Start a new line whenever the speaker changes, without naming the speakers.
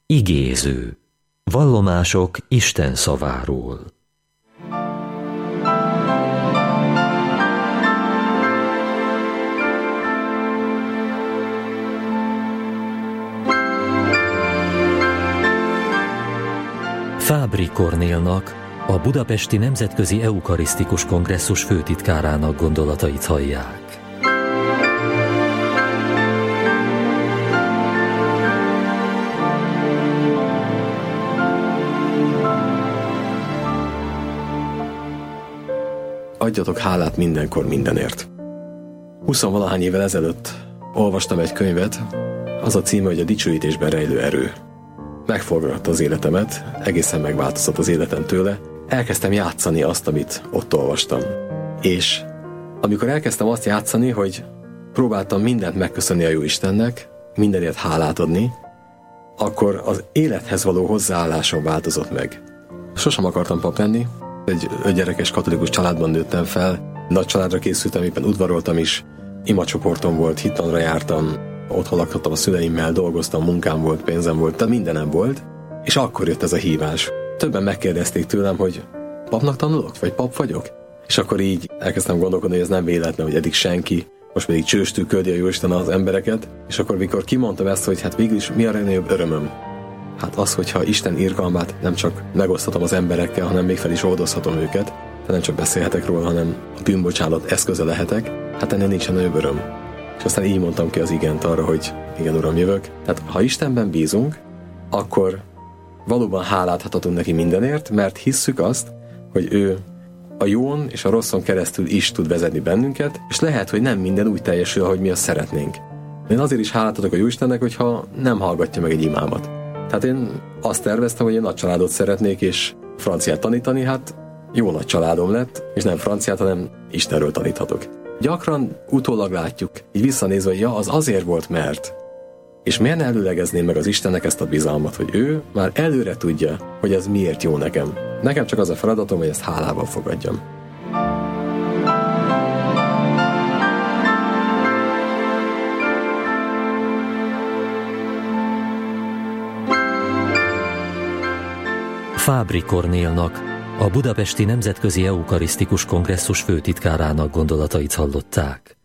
Igéző. Vallomások Isten szaváról. Fábry Kornélnak, a Budapesti Nemzetközi Eukarisztikus Kongresszus főtitkárának gondolatait hallják.
Adjatok hálát mindenkor mindenért. 20-valahány évvel ezelőtt olvastam egy könyvet, az a címe, hogy a dicsőítésben rejlő erő. Megforgatta az életemet, egészen megváltozott az életem tőle. Elkezdtem játszani azt, amit ott olvastam. És amikor elkezdtem azt játszani, hogy próbáltam mindent megköszönni a Jóistennek, mindenért hálát adni, akkor az élethez való hozzáállásom változott meg. Sosem akartam pap lenni, egy 5 gyerekes katolikus családban nőttem fel, nagy családra készültem, éppen udvaroltam is, imacsoportom volt, hittanra jártam, otthon lakhattam a szüleimmel, dolgoztam, munkám volt, pénzem volt, tehát mindenem volt, és akkor jött ez a hívás. Többen megkérdezték tőlem, hogy papnak tanulok, vagy pap vagyok? És akkor így elkezdtem gondolkodni, hogy ez nem véletlen, hogy eddig senki, most pedig csőstül küldi a Jóisten az embereket, és akkor mikor kimondtam ezt, hogy hát végül is mi a legnagyobb örömöm? Hát az, hogyha Isten irgalmát nem csak megoszthatom az emberekkel, hanem még fel is oldozhatom őket, de nem csak beszélhetek róla, hanem a bűnbocsánat eszköze lehetek, hát ennél nincsen nagyobb öröm. És aztán így mondtam ki az igent arra, hogy igen, Uram, jövök. Tehát ha Istenben bízunk, akkor valóban hálát adhatunk neki mindenért, mert hisszük azt, hogy ő a jón és a rosszon keresztül is tud vezetni bennünket, és lehet, hogy nem minden úgy teljesül, ahogy mi azt szeretnénk. Én azért is hálát adok a Jóistennek, hogyha nem hallgatja meg egy imámat. Tehát én azt terveztem, hogy én nagy családot szeretnék, és franciát tanítani, hát jó nagy családom lett, és nem franciát, hanem Istenről taníthatok. Gyakran utólag látjuk, így visszanézve, hogy ja, az azért volt, mert. És miért ne előlegezném meg az Istennek ezt a bizalmat, hogy ő már előre tudja, hogy ez miért jó nekem. Nekem csak az a feladatom, hogy ezt hálával fogadjam.
Fábry Kornélnak, a Budapesti Nemzetközi Eukarisztikus Kongresszus főtitkárának gondolatait hallották.